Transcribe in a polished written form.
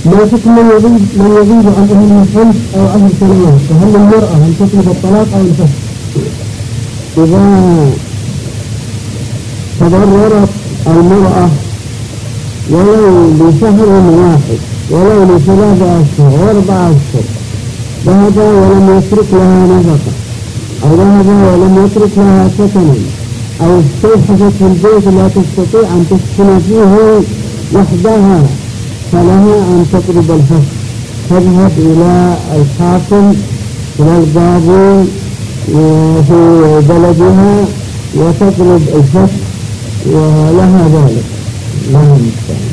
ما حكم من يزيد عن أهل 5 أو 10 سنوات؟ فهل المرأة أن تطلب الطلاق أو الفسخ؟ إذا تضررت المرأة ولو بشهر واحد ولو ل3 أشهر و4 أشهر، ذهب ولم يترك لها نفقة، أو ذهب ولم يترك لها سكنا، أو استوحشت في البيت لا تستطيع أن تسكن فيه وحدها، فلها أن تطلب الفسخ، تذهب إلى الحاكم إلى القاضي في بلدها وتطلب الفسخ ولها ذلك.